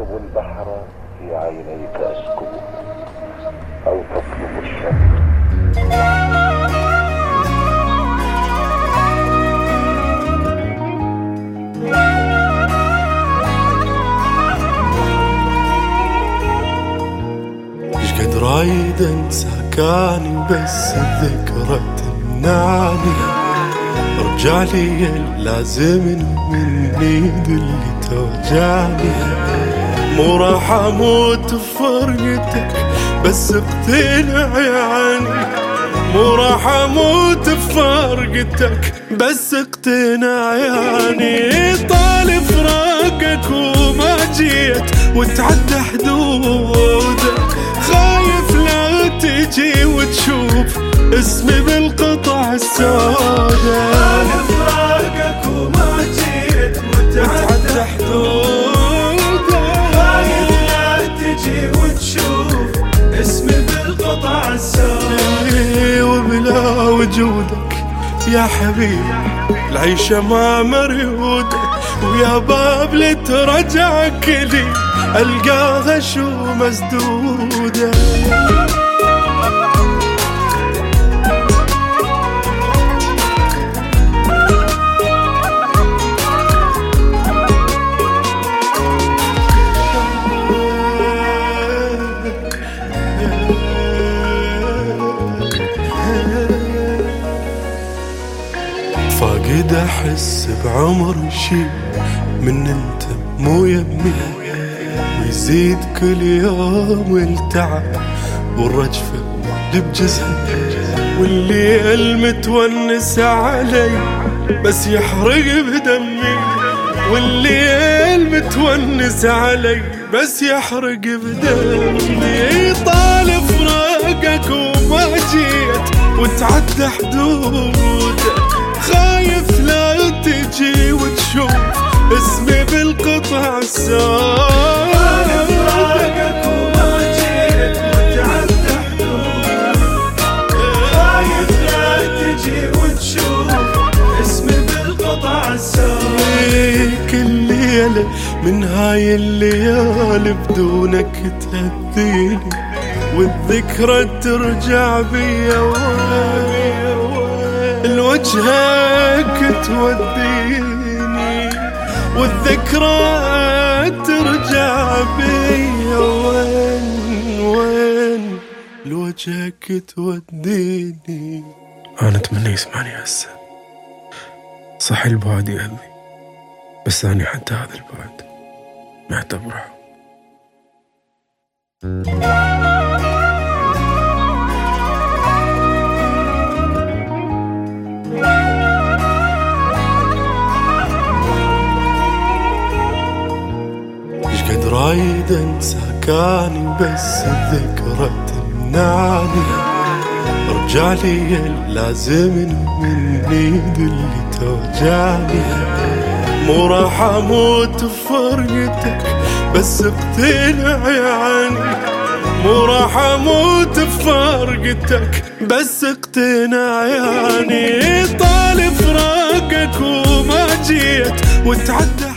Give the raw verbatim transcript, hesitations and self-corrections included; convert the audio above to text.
تطلب البحر في عينيك أسكبه أو تطلب الشمس. شقد رايد انسى كاني بس الذكرى تمنعني، ارجع لي لازم مني اللي توجعني. مو راح اموت بفرقتك بس اقتنع يعني، مو راح اموت بفرقتك بس اقتنع يعني. طال فراقك وما جيت وتعدى حدودك، خايف لا تجي وتشوف اسمي بالقطع السوداء. طال فراقك وما جيت وتعدى حدودك، خايف لا تجي وتشوف اسمي بالقطع السوداء. وبلا وجودك يا حبيبي العيشة ما مريودة، ويا باب لترجعك لي ألقاها شو مسدودة. فاقد احس بعمر شي من انت مو يمي، ويزيد كل يوم التعب والرجفة بجزها، واللي المتونس علي بس يحرق بدمي، واللي المتونس علي بس يحرق بدمي. طال فراقك وما جيت وتعدى حدودك، خايف لا تجي وتشوف اسمي بالقطع السوداء. طال فراقك وما جيت وتعدى حدودك، خايف لا تجي وتشوف اسمي بالقطع السوداء. كل ليلة من هاي الليالي بدونك تهديني، والذكرى ترجع بيا لوجهك توديني، والذكرى ترجع بيا وين وين لوجهك توديني. أنا أتمنى يسمعني هسه، صح البعد يهذي بس أنا حتى هذا البعد معتبره. شقد رايد انسى كاني بس الذكرى تمنعني، ارجع لي لازم مني اللي توجعني. مو راح اموت بفرقتك بس اقتنع يعني، مو راح اموت بفرقتك بس اقتنع يعني. طال فراقك وما جيت وتعدى